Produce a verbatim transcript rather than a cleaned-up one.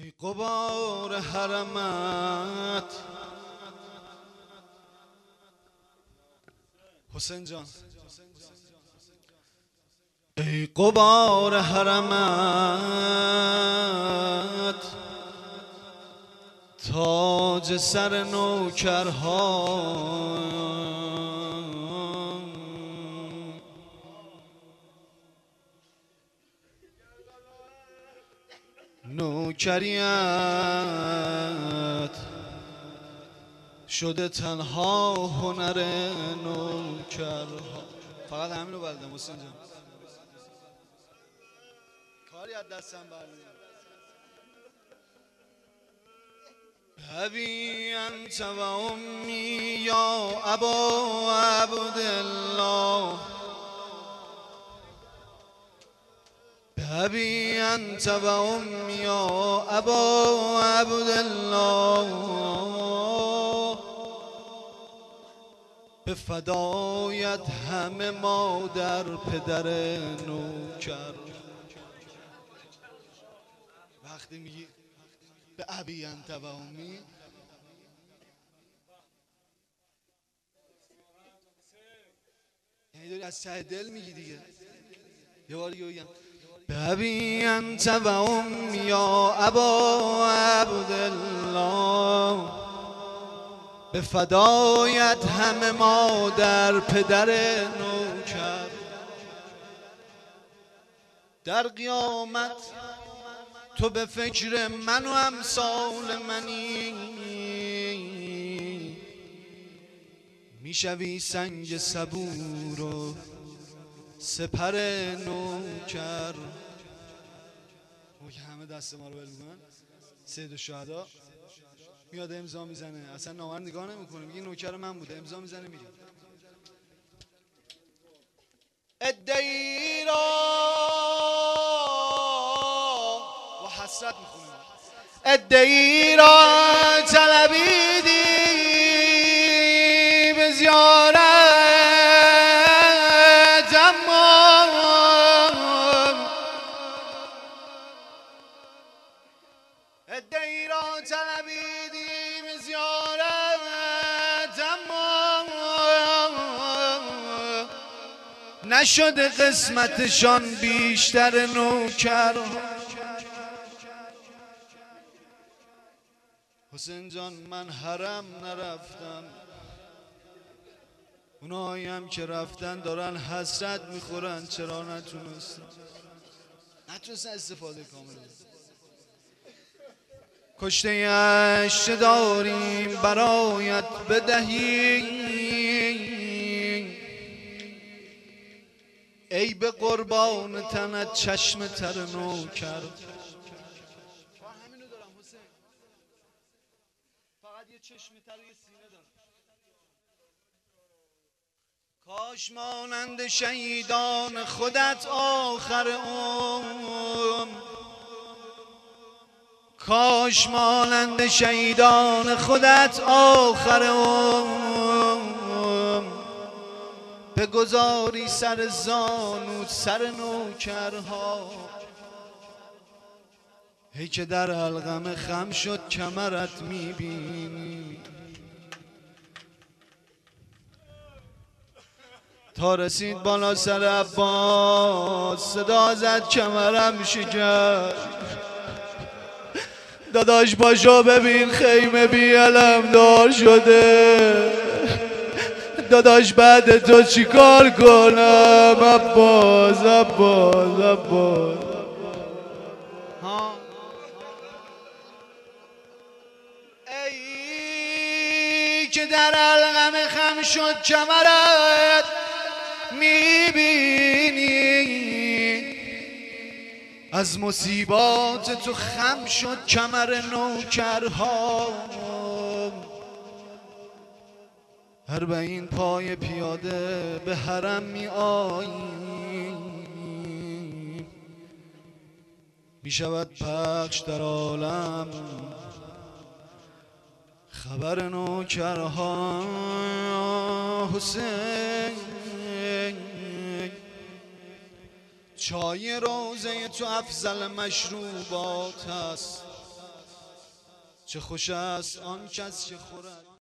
ای غبار حرمت حسین جان، ای غبار حرمت تاج سر نوکرها، نوکریت شده تنها هنر نوکرها. فقط همین رو بلدم حسین جان، کاری از دستم برمیاد. ابی انت و امی یا ابا عبدالله، ابی انت و امی یا ابا عبدالله، به فدایت همه مادر پدر نوکر. وقتی میگی به ابی انت و امی، یعنی داری از ته دل میگی دیگه. یه بار دیگه بگم به ابی انت و امی یا ابا عبدالله، به فدایت همه مادر پدر نوکر. در قیامت تو به فکر من و امثال منی، میشوی سنگ صبور و سپر نوکر. همه دست ما رو بل میکنن. سید الشهدا میاد امضا میزنه، اصلا نامه نگاه نمیکنه، میگه نوکر من بوده، امضا میزنه میره. ادعی را و حسرت میخونه، ادعی را طلبیدی به زیارت، اما ادعی را طلبیدی به زیارت، اما نشده قسمتشان بیشتر نوکر. حسین جان من حرم نرفتم، اونایی هم که رفتن دارن حسرت میخورن چرا نتونستن نتونستن استفاده کامل بکنن. کشته اش داریم برایت بدهیم، ای به قربان تنت چشم تر نوکر. همینو دارم حسین، فقط یه چشم تر یه سینه دارم. کاش مانند شهیدان خودت آخر عمر، کاش مانند شهیدان خودت آخر عمر، بگذاری سر زانو سر نوکرها. ای که در حلقم خم شد کمرت میبینی، تا رسید بالا سر عباس صدا زد کمرم شکست. داداش باشو ببین خیمه بی علم دار شده، داداش بعد تو چی کار کنم عباس عباس عباس. ای که در حلقم خم شد کمرت میبینی، از مصیبات تو خم شد کمر نوکرها. اربعین پای پیاده به حرم می آییم، می شود پخش در عالم خبر نوکرها. حسین چای روزه تو افضل مشروبات است، چه خوش است آن کس که خورد